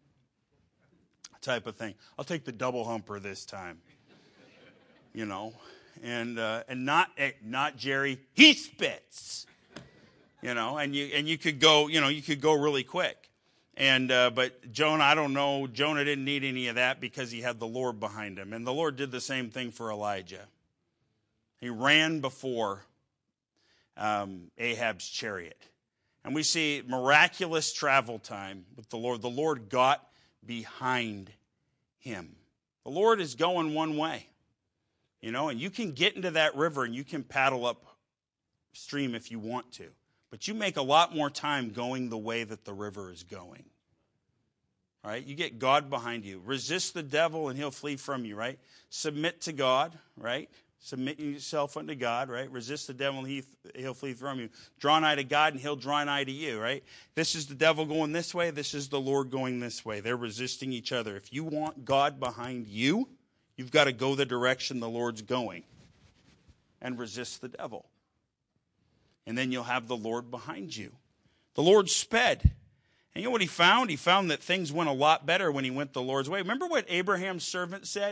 type of thing. I'll take the double humper this time, you know, and uh, and not not Jerry, he spits, you know, and you and you could go, you know, you could go really quick. And uh, but Jonah, I don't know, Jonah didn't need any of that because he had the Lord behind him. And the Lord did the same thing for Elijah. He ran before um, Ahab's chariot. And we see miraculous travel time with the Lord. The Lord got behind him. The Lord is going one way. You know, and you can get into that river and you can paddle upstream if you want to. But you make a lot more time going the way that the river is going. All right? You get God behind you. Resist the devil and he'll flee from you, right? Submit to God, right? Submit yourself unto God, right? Resist the devil and he, he'll flee from you. Draw nigh to God and he'll draw nigh to you, right? This is the devil going this way. This is the Lord going this way. They're resisting each other. If you want God behind you, you've got to go the direction the Lord's going and resist the devil. And then you'll have the Lord behind you. The Lord sped. And you know what he found? He found that things went a lot better when he went the Lord's way. Remember what Abraham's servant said?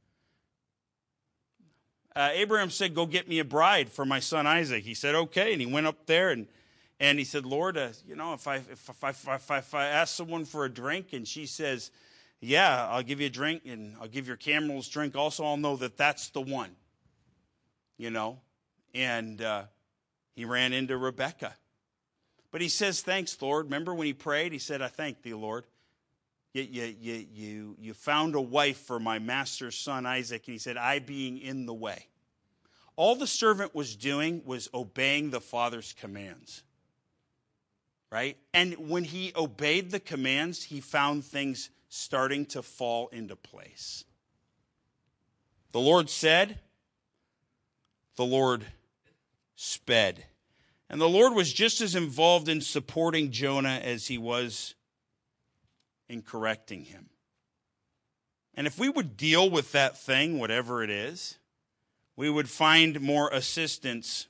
Uh, Abraham said, go get me a bride for my son Isaac. He said, okay. And he went up there and, and he said, Lord, uh, you know, if I, if, if, I, if, I, if I ask someone for a drink and she says, yeah, I'll give you a drink and I'll give your camels drink also, I'll know that that's the one. You know, and uh, he ran into Rebekah. But he says, thanks, Lord. Remember when he prayed? He said, I thank thee, Lord. You, you, you, you, you found a wife for my master's son, Isaac. And he said, I being in the way. All the servant was doing was obeying the father's commands. Right? And when he obeyed the commands, he found things starting to fall into place. The Lord said, the Lord sped. And the Lord was just as involved in supporting Jonah as he was in correcting him. And if we would deal with that thing, whatever it is, we would find more assistance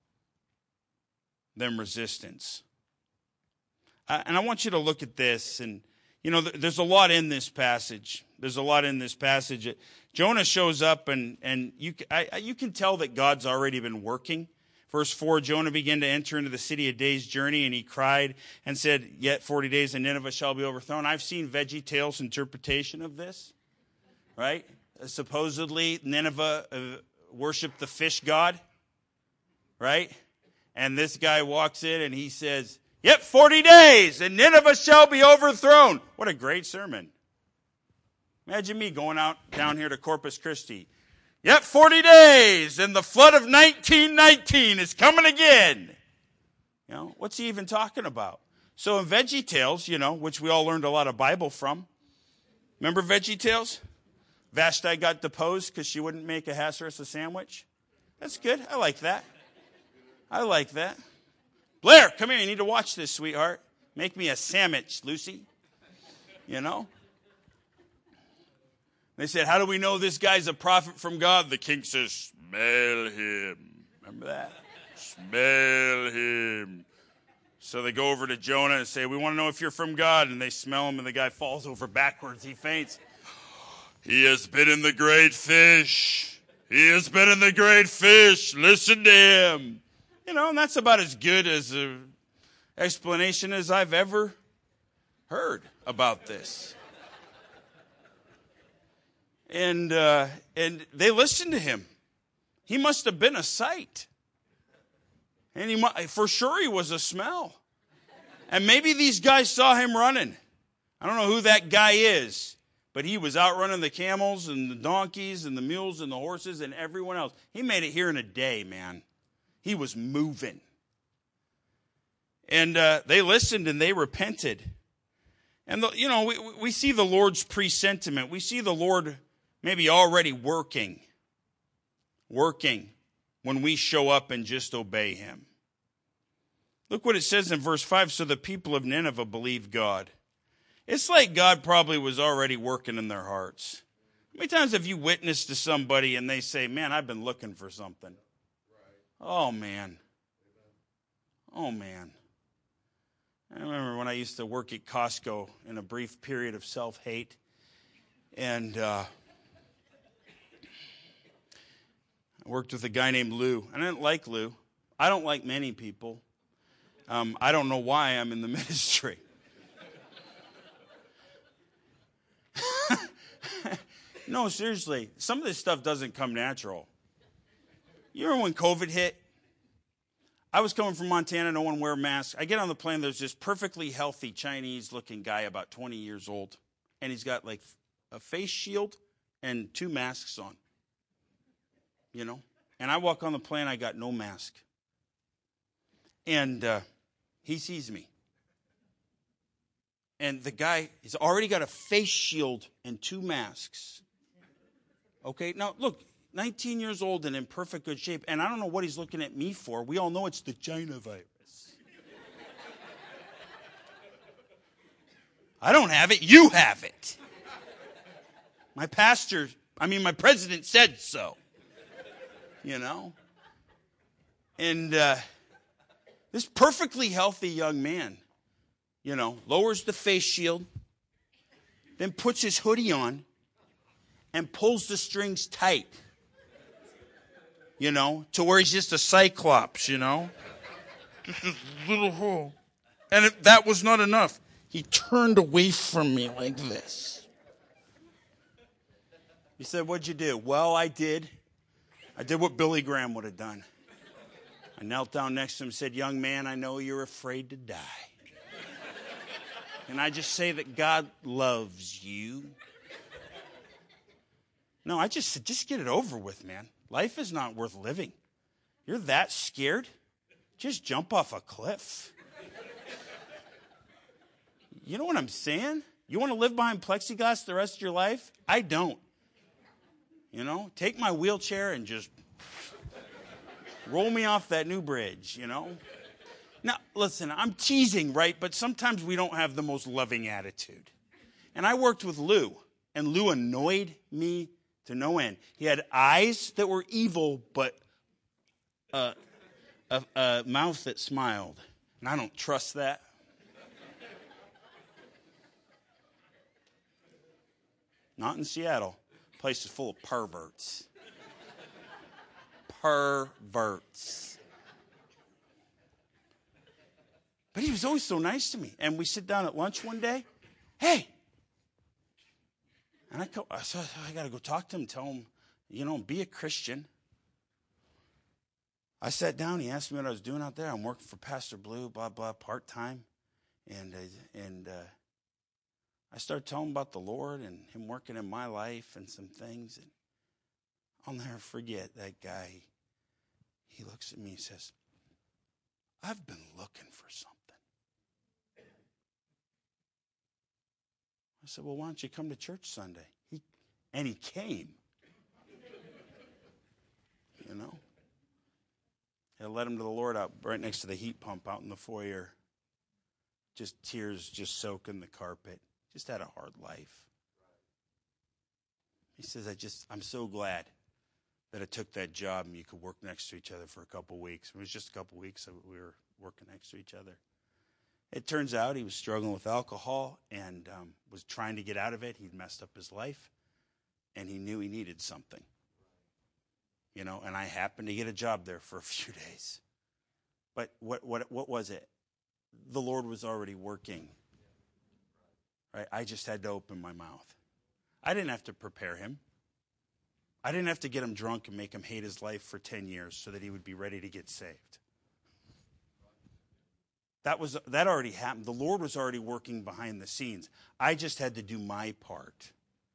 than resistance. Uh, and I want you to look at this. And, you know, th- there's a lot in this passage. There's a lot in this passage. Jonah shows up, and, and you, I, you can tell that God's already been working. Verse four, Jonah began to enter into the city a day's journey, and he cried and said, yet forty days and Nineveh shall be overthrown. I've seen VeggieTales' interpretation of this, right? Uh, supposedly, Nineveh uh, worshiped the fish god, right? And this guy walks in and he says, yet forty days and Nineveh shall be overthrown. What a great sermon. Imagine me going out down here to Corpus Christi. Yet forty days, and the flood of nineteen nineteen is coming again. You know, what's he even talking about? So in VeggieTales, you know, which we all learned a lot of Bible from. Remember VeggieTales? Vashti got deposed because she wouldn't make Ahasuerus a sandwich. That's good. I like that. I like that. Blair, come here. You need to watch this, sweetheart. Make me a sandwich, Lucy. You know? They said, how do we know this guy's a prophet from God? The king says, smell him. Remember that? Smell him. So they go over to Jonah and say, we want to know if you're from God. And they smell him, and the guy falls over backwards. He faints. He has been in the great fish. He has been in the great fish. Listen to him. You know, and that's about as good as an explanation as I've ever heard about this. And uh, and they listened to him. He must have been a sight. And he for sure he was a smell. And maybe these guys saw him running. I don't know who that guy is. But he was outrunning the camels and the donkeys and the mules and the horses and everyone else. He made it here in a day, man. He was moving. And uh, they listened and they repented. And, the, you know, we, we see the Lord's presentiment. We see the Lord maybe already working. Working when we show up and just obey him. Look what it says in verse five. So the people of Nineveh believed God. It's like God probably was already working in their hearts. How many times have you witnessed to somebody and they say, man, I've been looking for something? Oh, man. Oh, man. I remember when I used to work at Costco in a brief period of self-hate. And uh, I worked with a guy named Lou. I didn't like Lou. I don't like many people. Um, I don't know why I'm in the ministry. No, seriously. Some of this stuff doesn't come natural. You remember when COVID hit? I was coming from Montana, no one wear masks. I get on the plane, there's this perfectly healthy Chinese-looking guy about twenty years old. And he's got like a face shield and two masks on. You know? And I walk on the plane, I got no mask. And uh, he sees me. And the guy has already got a face shield and two masks. Okay, now look, nineteen years old and in perfect good shape, and I don't know what he's looking at me for. We all know it's the China virus. I don't have it, you have it. My pastor, I mean, my president said so. You know? And uh, this perfectly healthy young man, you know, lowers the face shield, then puts his hoodie on, and pulls the strings tight. You know, to where he's just a cyclops, you know. Just this little hole. And if that was not enough, he turned away from me like this. He said, what'd you do? Well, I did. I did what Billy Graham would have done. I knelt down next to him and said, young man, I know you're afraid to die. And I just say that God loves you. No, I just said, just get it over with, man. Life is not worth living. You're that scared? Just jump off a cliff. You know what I'm saying? You want to live behind plexiglass the rest of your life? I don't. You know, take my wheelchair and just roll me off that new bridge, you know? Now, listen, I'm teasing, right? But sometimes we don't have the most loving attitude. And I worked with Lou, and Lou annoyed me to no end. He had eyes that were evil, but uh, a, a mouth that smiled. And I don't trust that. Not in Seattle. The place is full of perverts. Perverts. But he was always so nice to me. And we sit down at lunch one day. Hey. And I, go, I said, I got to go talk to him, tell him, you know, be a Christian. I sat down. He asked me what I was doing out there. I'm working for Pastor Blue, blah, blah, part-time. And, uh, and uh, I started telling him about the Lord and him working in my life and some things. And I'll never forget that guy. He looks at me and says, I've been looking for something. I said, well, why don't you come to church Sunday? He, and he came. You know? I led him to the Lord out right next to the heat pump out in the foyer. Just tears just soaking the carpet. Just had a hard life. He says, I just, I'm so glad that I took that job and you could work next to each other for a couple weeks. It was just a couple weeks that we were working next to each other. It turns out he was struggling with alcohol and um, was trying to get out of it. He'd messed up his life, and he knew he needed something. You know, and I happened to get a job there for a few days. But what what what was it? The Lord was already working. Right? I just had to open my mouth. I didn't have to prepare him. I didn't have to get him drunk and make him hate his life for ten years so that he would be ready to get saved. That was that already happened. The Lord was already working behind the scenes. I just had to do my part.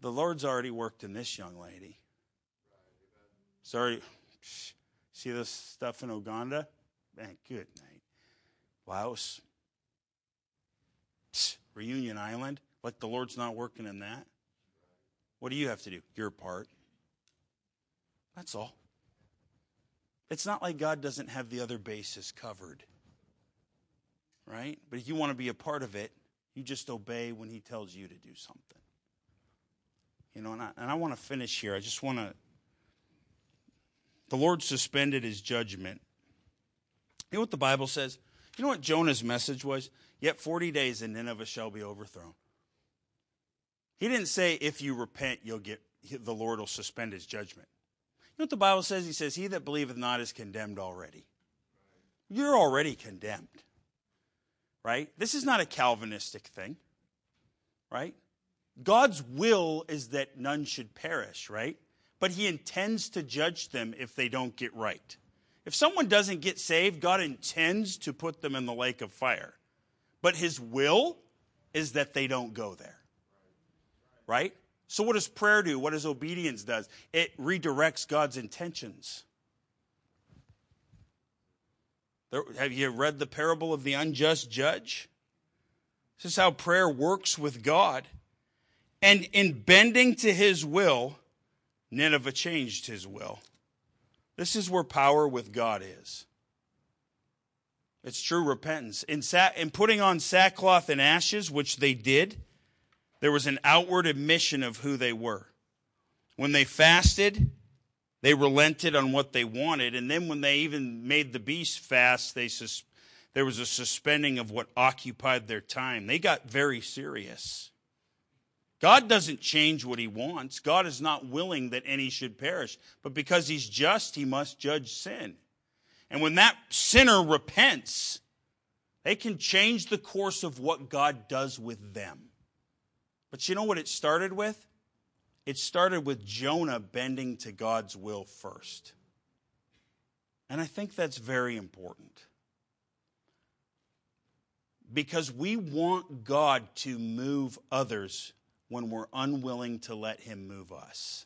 the Lord's already worked in this young lady. Sorry, see this stuff in Uganda? Man, good night. Laos. Psst, Reunion Island. Like the Lord's not working in that. What do you have to do? Your part. That's all. It's not like God doesn't have the other bases covered. Right? But if you want to be a part of it, you just obey when he tells you to do something. You know, and I, and I want to finish here. I just want to... The Lord suspended his judgment. You know what the Bible says? You know what Jonah's message was? Yet forty days and Nineveh shall be overthrown. He didn't say if you repent, you'll get the Lord will suspend his judgment. You know what the Bible says? He says, he that believeth not is condemned already. You're already condemned. Right? This is not a Calvinistic thing. Right? God's will is that none should perish, right? But he intends to judge them if they don't get right. If someone doesn't get saved, God intends to put them in the lake of fire. But his will is that they don't go there. Right? So what does prayer do? What does obedience do? It redirects God's intentions. There, have you read the parable of the unjust judge? This is how prayer works with God. And in bending to his will, Nineveh changed his will. This is where power with God is. It's true repentance. In, sa- in putting on sackcloth and ashes, which they did, there was an outward admission of who they were. When they fasted, they relented on what they wanted. And then when they even made the beast fast, they sus- there was a suspending of what occupied their time. They got very serious. God doesn't change what he wants. God is not willing that any should perish. But because he's just, he must judge sin. And when that sinner repents, they can change the course of what God does with them. But you know what it started with? It started with Jonah bending to God's will first. And I think that's very important. Because we want God to move others when we're unwilling to let him move us.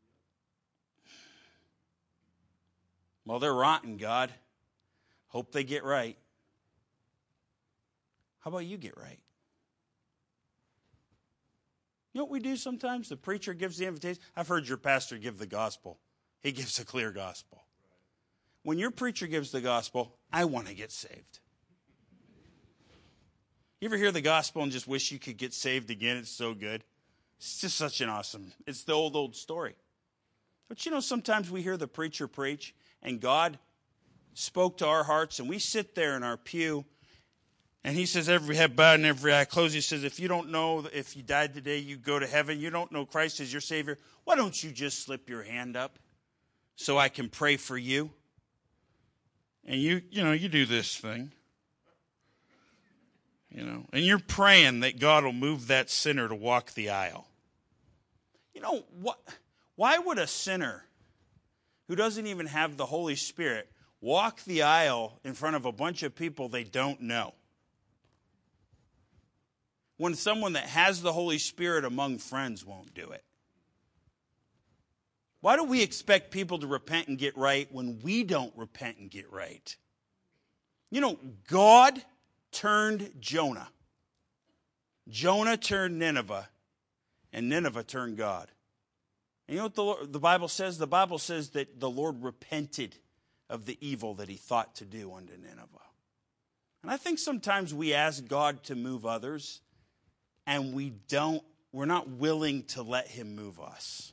Well, they're rotten, God. Hope they get right. How about you get right? You know what we do sometimes? The preacher gives the invitation. I've heard your pastor give the gospel. He gives a clear gospel. When your preacher gives the gospel, I want to get saved. You ever hear the gospel and just wish you could get saved again? It's so good. It's just such an awesome, it's the old, old story. But you know, sometimes we hear the preacher preach and God spoke to our hearts and we sit there in our pew and he says, every head bowed and every eye closed. He says, if you don't know, if you died today, you go to heaven. You don't know Christ as your Savior. Why don't you just slip your hand up so I can pray for you? And you, you know, you do this thing. You know, and you're praying that God will move that sinner to walk the aisle. You know, what? Why would a sinner who doesn't even have the Holy Spirit walk the aisle in front of a bunch of people they don't know? When someone that has the Holy Spirit among friends won't do it. Why do we expect people to repent and get right when we don't repent and get right? You know, God turned Jonah. Jonah turned Nineveh, and Nineveh turned God. And you know what the, Lord, the Bible says? The Bible says that the Lord repented of the evil that he thought to do unto Nineveh. And I think sometimes we ask God to move others, and we don't, we're not willing to let him move us.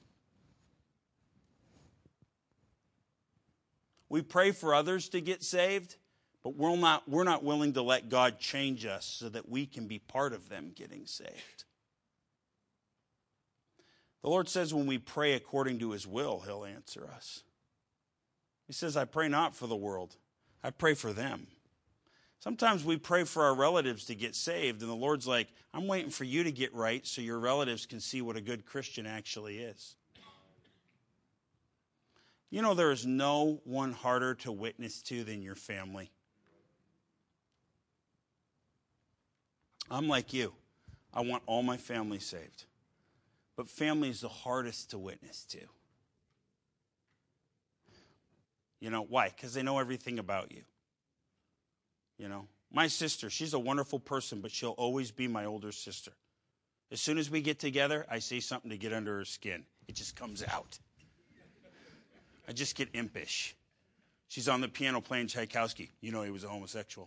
We pray for others to get saved, but we're not, we're not willing to let God change us so that we can be part of them getting saved. The Lord says when we pray according to his will, he'll answer us. He says, I pray not for the world. I pray for them. Sometimes we pray for our relatives to get saved, and the Lord's like, I'm waiting for you to get right so your relatives can see what a good Christian actually is. You know, there is no one harder to witness to than your family. I'm like you. I want all my family saved. But family is the hardest to witness to. You know, why? Because they know everything about you. You know, my sister, she's a wonderful person, but she'll always be my older sister. As soon as we get together, I say something to get under her skin. It just comes out. I just get impish. She's on the piano playing Tchaikovsky. You know he was a homosexual.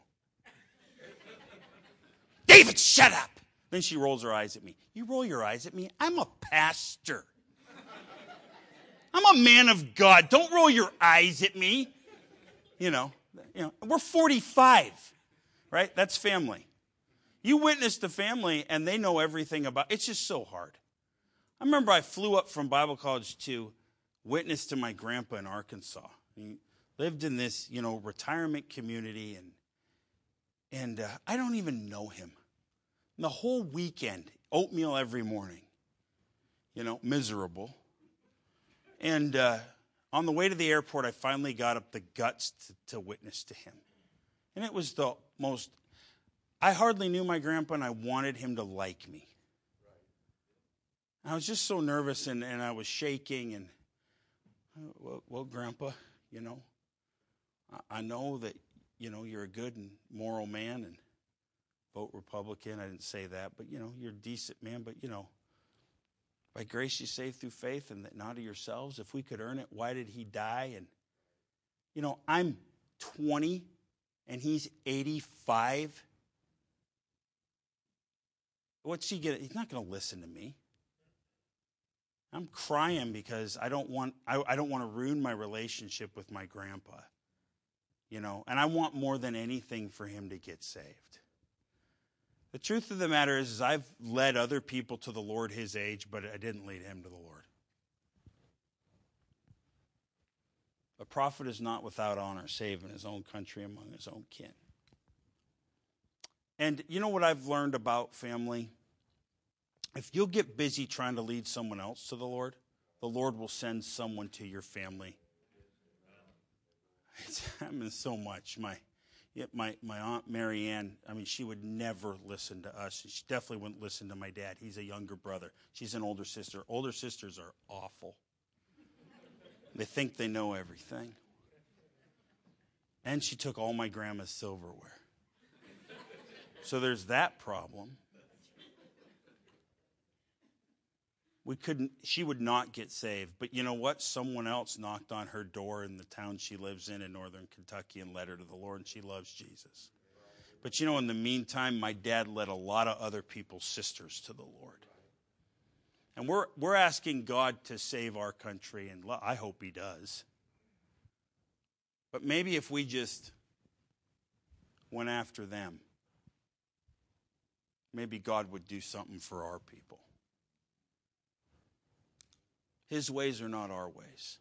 David, shut up! Then she rolls her eyes at me. You roll your eyes at me? I'm a pastor. I'm a man of God. Don't roll your eyes at me. You know, you know, we're forty-five, right? That's family. You witness the family, and they know everything about it. It's just so hard. I remember I flew up from Bible college to witness to my grandpa in Arkansas. He lived in this, you know, retirement community, and and uh, I don't even know him. And the whole weekend, oatmeal every morning, you know, miserable. And uh, on the way to the airport, I finally got up the guts to, to witness to him. And it was the most, I hardly knew my grandpa, and I wanted him to like me. I was just so nervous, and, and I was shaking. And, well, well, Grandpa, you know, I, I know that, you know, you're a good and moral man, and vote Republican. I didn't say that, but, you know, you're a decent man. But, you know, by grace you saved through faith, and that not of yourselves. If we could earn it, why did he die? And, you know, I'm twenty, and he's eighty-five. What's he gonna? He's not going to listen to me. I'm crying because I don't want. I, I don't want to ruin my relationship with my grandpa. You know, and I want more than anything for him to get saved. The truth of the matter is, is I've led other people to the Lord his age, but I didn't lead him to the Lord. A prophet is not without honor, save in his own country among his own kin. And you know what I've learned about family? If you'll get busy trying to lead someone else to the Lord, the Lord will send someone to your family. It's happened so much. My Yeah, my, my Aunt Mary Ann, I mean, she would never listen to us. She definitely wouldn't listen to my dad. He's a younger brother. She's an older sister. Older sisters are awful. They think they know everything. And she took all my grandma's silverware. So there's that problem. We couldn't, she would not get saved. But you know what? Someone else knocked on her door in the town she lives in in northern Kentucky and led her to the Lord, and she loves Jesus. But you know, in the meantime, my dad led a lot of other people's sisters to the Lord. And we're we're asking God to save our country, and I hope he does. But maybe if we just went after them, maybe God would do something for our people. His ways are not our ways.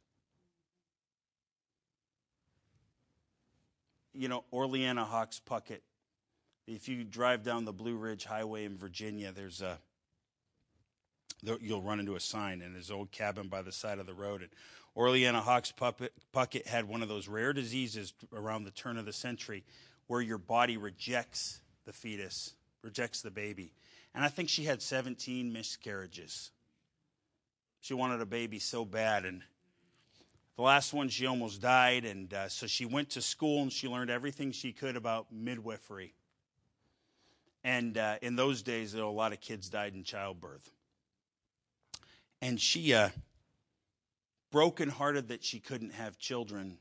You know, Orleana Hawks Puckett. If you drive down the Blue Ridge Highway in Virginia, there's a there, you'll run into a sign, and there's an old cabin by the side of the road. And Orleana Hawks Puckett had one of those rare diseases around the turn of the century where your body rejects the fetus, rejects the baby. And I think she had seventeen miscarriages. She wanted a baby so bad, and the last one she almost died, and uh, so she went to school and she learned everything she could about midwifery. And uh, in those days, you know, a lot of kids died in childbirth. And she, uh, brokenhearted that she couldn't have children,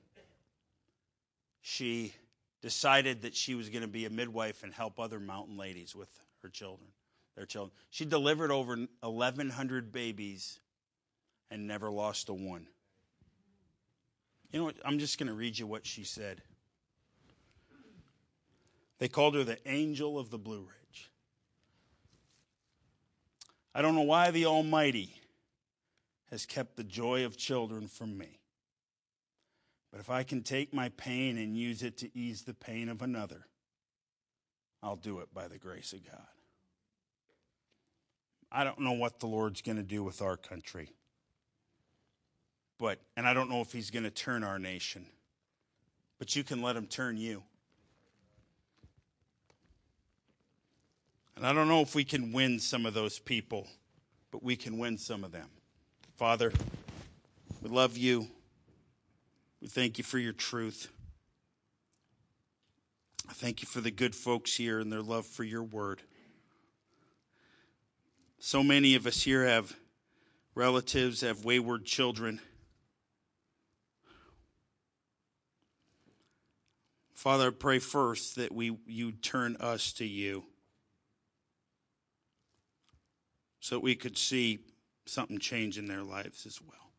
she decided that she was going to be a midwife and help other mountain ladies with her children, their children. She delivered over eleven hundred babies and never lost a one. You know what? I'm just going to read you what she said. They called her the Angel of the Blue Ridge. I don't know why the Almighty has kept the joy of children from me. But if I can take my pain and use it to ease the pain of another, I'll do it by the grace of God. I don't know what the Lord's going to do with our country. But, and I don't know if he's going to turn our nation. But you can let him turn you. And I don't know if we can win some of those people but we can win some of them. Father, we love you. We thank you for your truth. I thank you for the good folks here and their love for your word. So many of us here have relatives, have wayward children. Father, I pray first that we you turn us to you so that we could see something change in their lives as well.